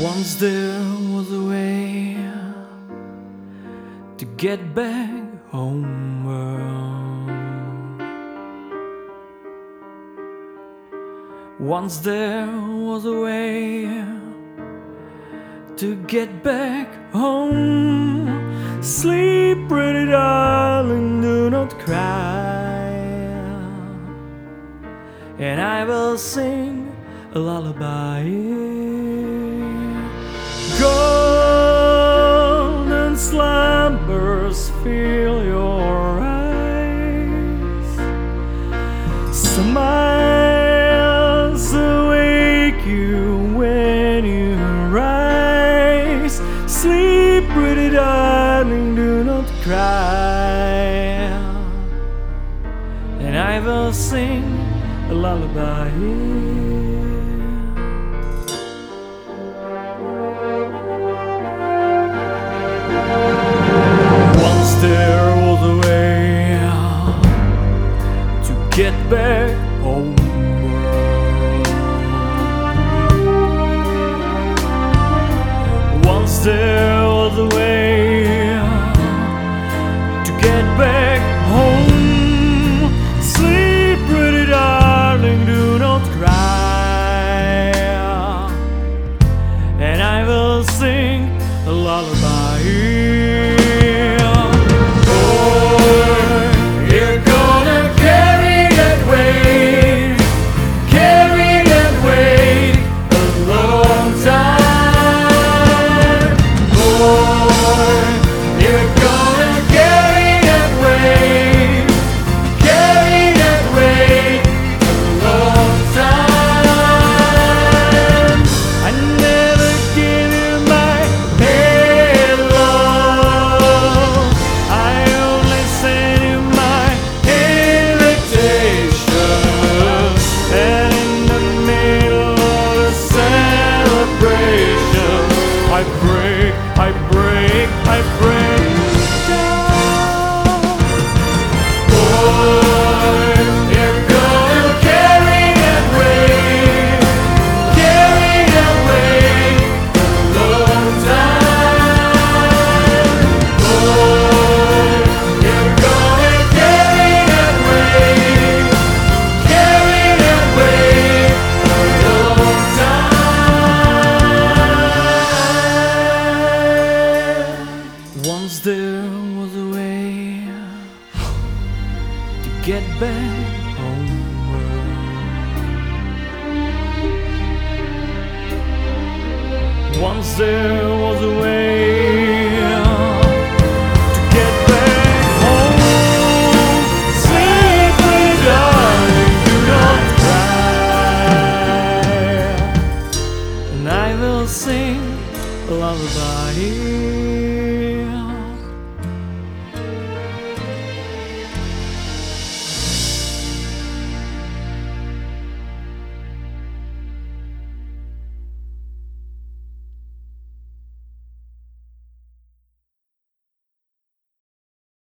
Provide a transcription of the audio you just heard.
Once there was a way to get back homeward. Once there was a way to get back home. Sleep, pretty darling, do not cry, and I will sing a lullaby. Golden slumbers fill your eyes, smiles awake you when you rise. Sleep, pretty darling, do not cry, and I will sing a lullaby. There was a way to get back home. Once there was a way to get back home. Sleep, pretty darling, do not cry, and I will sing a lullaby. Once there was a way to get back homeward. Once there was a way to get back home. Sleep, pretty darling, do not cry, and I will sing a lullaby.